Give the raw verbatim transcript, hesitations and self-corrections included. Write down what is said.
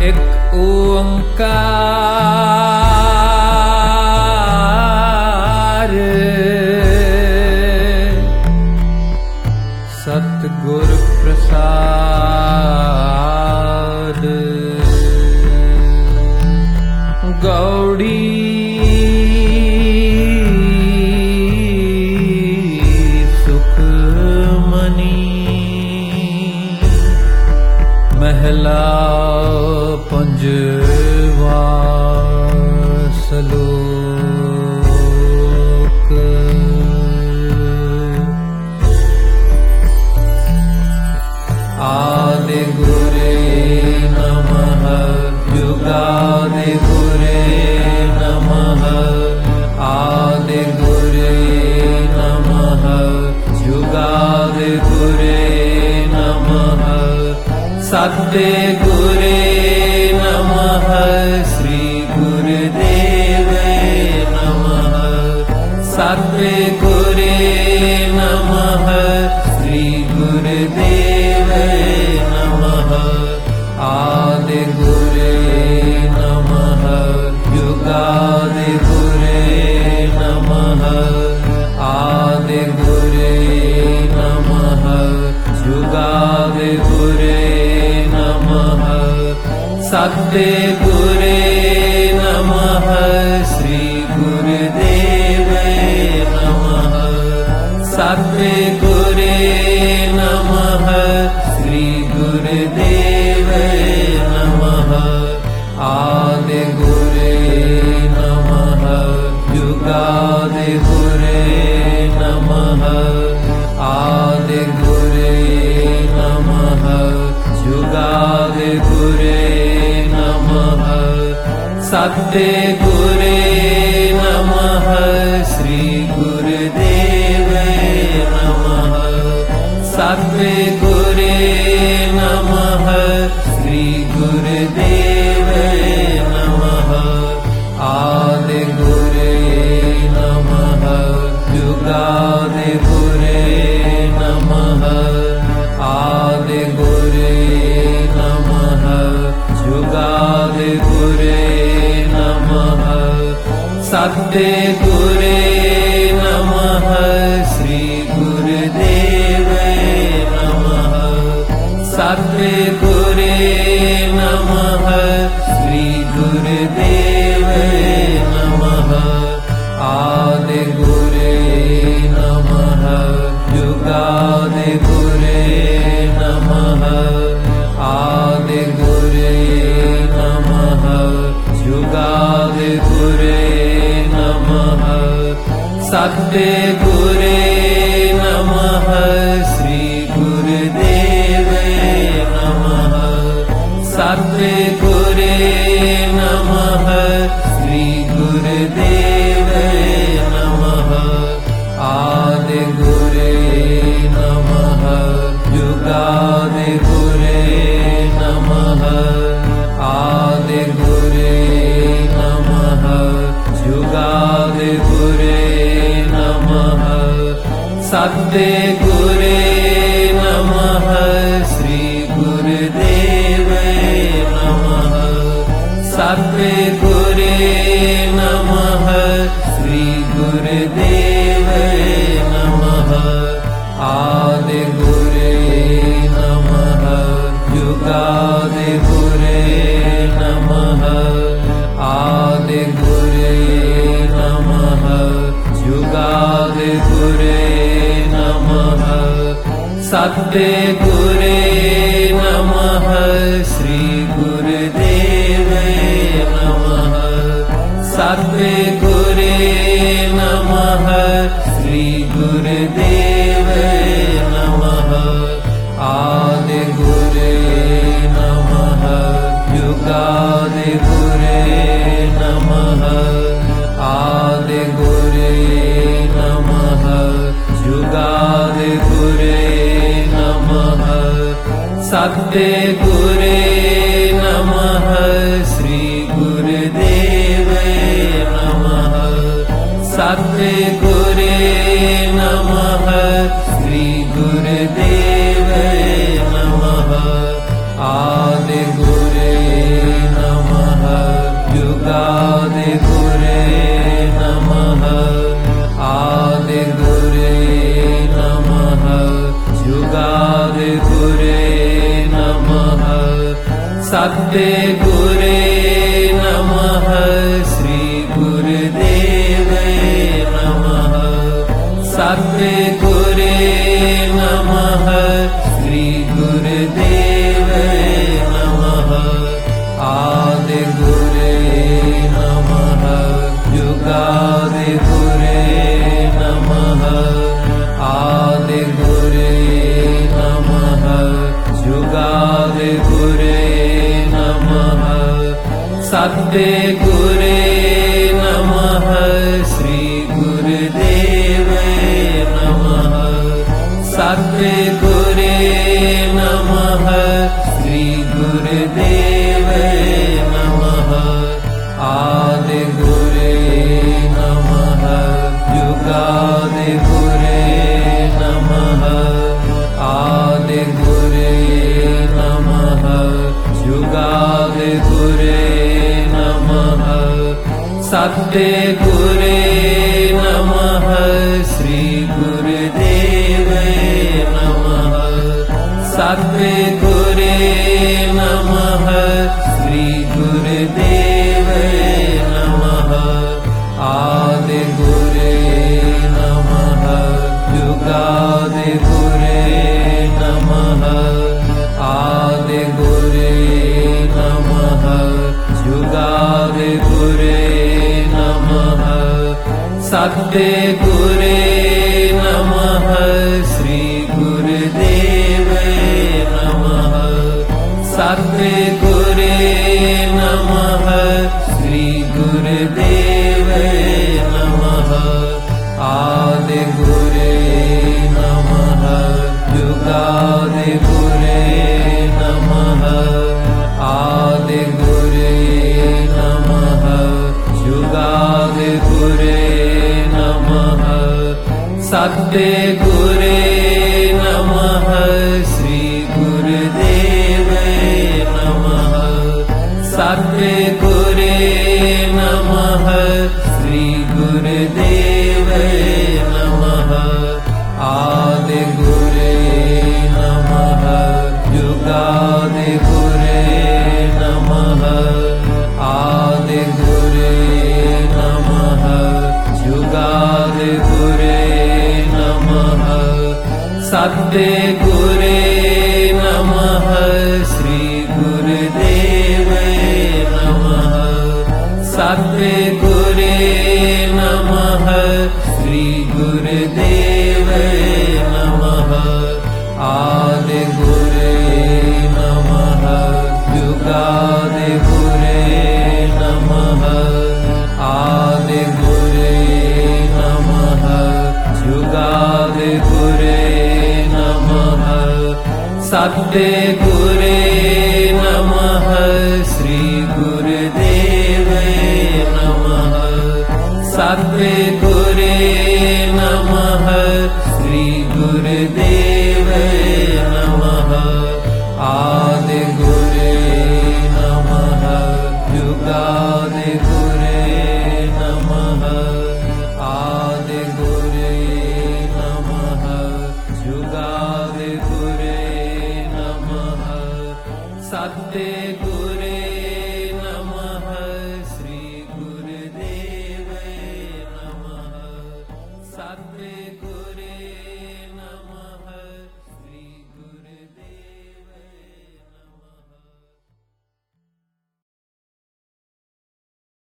एक ओंकार सतगुर प्रसाद गौड़ी सुखमनी महला पंजवा श्लोक। आदि गुरे नमः युगादि गुरे नमः आदि गुरे नमः युगादि गुरे नमः सत्य गुरे नमः श्री गुरुदेव नमः सत्य गुरे नमः श्री गुरुदेव नमः आदि गुरे नमः युगादि गुरे नमः आदि गुरे नमः युगादि गुरे नमः सत्य गुरे नमः श्री गुरुदेव नमः सत्य गुरे नमः श्री गुरुदेव नमः आदि गुरे नमः युगादि गुरे नमः आदि गुरे नमः युगादि गुरे नमः सत्य गुरे नमः श्री गुरुदेव नमः सत्य गुरे नमः श्री गुरुदेव नमः आदि गुरे नमः युगादि गुरे नमः आदि गुरे नमः युगादि गुरे नमः सत्य गुरे नमः श्री गुरुदेव नमः सत्य गुरे नमः श्री गुरुदेव नमः आदि गुरे नमः युगादि गुरे नमः आदि गुरे नमः युगादि गुरे नमः सत्य गुरे नमः श्री गुरुदेव नमः सत्य गुरे नमः श्री गुरुदेव नमः आदि गुरे नमः युगादि गुरे नमः आदि गुरे नमः युगादि गुरे नमः सत्य गुरे नमः श्री गुरुदेव नमः सत्य गुरे नमः श्री गुरुदेव नमः आदि गुरे नमः युगादि गुरे नमः आदि गुरे नमः युगादि गुरे नमः सत्य गुरे नमः श्री गुरुदेव नमः सत्य गुरे नमः श्री गुरुदेव नमः आदि गुरे नमः युगादि गुरे नमः आदि गुरे नमः युगादि गुरे नमः सत्य गुरे नमः श्री गुरुदेव नमः सत्य गुरे नमः श्री गुरुदेव नमः आदि गुरे सद्गुरे नमः श्री गुरुदेवे नमः सद्गुरे नमः श्री गुरुदेवे नमः आदिगुरे नमः युगादिगुरे नमः आदिगुरे नमः युगादिगुरे नमः सद्गुरे नमः श्री गुरुदेवे नमः सद्गुरे नमः श्री गुरुदेवे नमः आदिगुरे नमः युगादिगुरे नमः आदिगुरे नमः युगादिगुरे नमः सद्गुरे नमः श्री गुरुदेवे नमः सद्गुरे नमः श्री गुरुदेवे नमः आदिगुरे नमः युगादिगुरे नमः आदिगुरे नमः युगादिगुरे नमः सद्गुरे नमः श्री गुरुदेवे नमः सद्गुरे नमः श्री गुरुदेवे नमः आदिगुरे नमः युगादिगुरे नमः आदिगुरे नमः युगादिगुरे नमः सद्गुरे नमः श्री गुरुदेवे नमः सद्गुरे नमः श्री गुरुदेवे नमः आदिगुरे नमः युगादिगुरे नमः आदिगुरे नमः युगादिगुरे नमः सद्गुरे नमः श्री गुरुदेवे नमः सद्गुरे नमः श्री गुरुदेवे नमः आदिगुरे नमः युगादिगुरे नमः आदिगुरे नमः युगादिगुरे नमः सद्गुरे नमः श्री गुरुदेवे नमः सद्गुरे नमः श्री गुरुदेवे नमः आदिगुरे नमः युगादिगुरे नमः आदिगुरे नमः युगादिगुरे नमः सद्गुरे